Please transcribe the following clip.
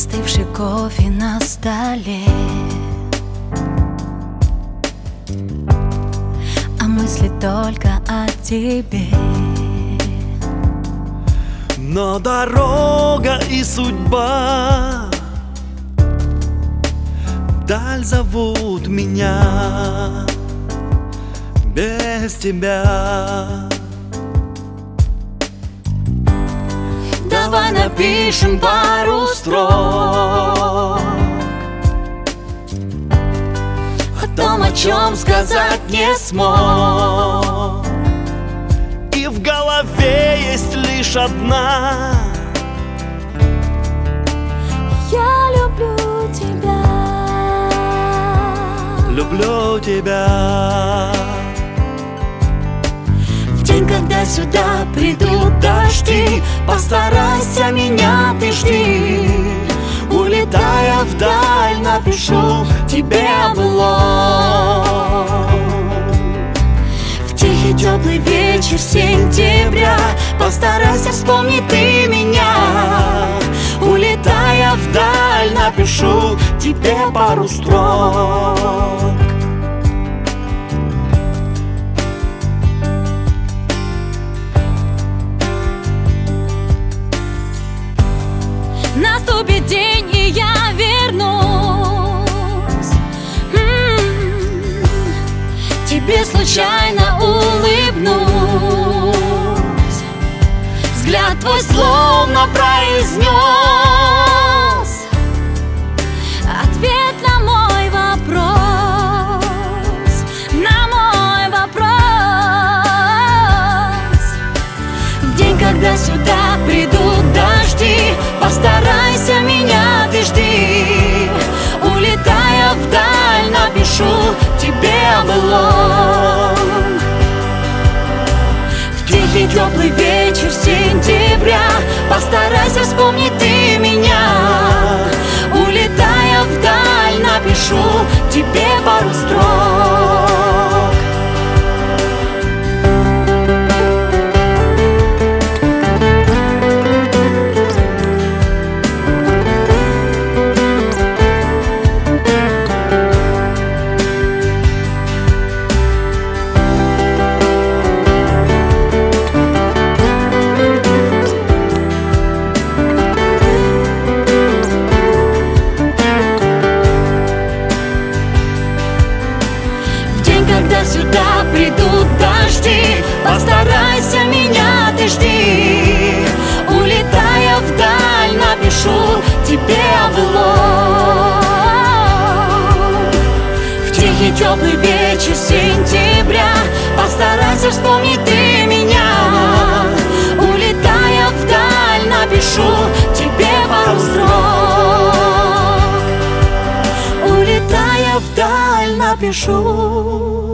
остывший кофе на столе, а мысли только о тебе. Но дорога и судьба вдаль зовут меня без тебя. Давай напишем пару строк о том, о чем сказать не смог. И в голове есть лишь одна: я люблю тебя. Люблю тебя. В день, когда сюда придут дожди, постарайся меня ты жди. Улетая вдаль, напишу тебе блог. В тихий теплый вечер сентября постарайся вспомнить ты меня. Улетая вдаль, напишу тебе пару строк. Наступит день, и я вернусь. Тебе случайно улыбнусь. Взгляд твой словно произнес ответ на мой вопрос. На мой вопрос. В день, когда сюда придут дожди, постарайся меня ты жди. Улетая вдаль, напишу тебе блог. В тихий теплый вечер сентября постарайся вспомнить ты меня. Улетая вдаль, напишу тебе пару строк. Когда сюда придут дожди, постарайся меня ты жди. Улетая вдаль, напишу тебе блог. В тихий теплый вечер сентября постарайся вспомнить ты меня. Улетая вдаль, напишу тебе пару строк. Улетая вдаль, напишу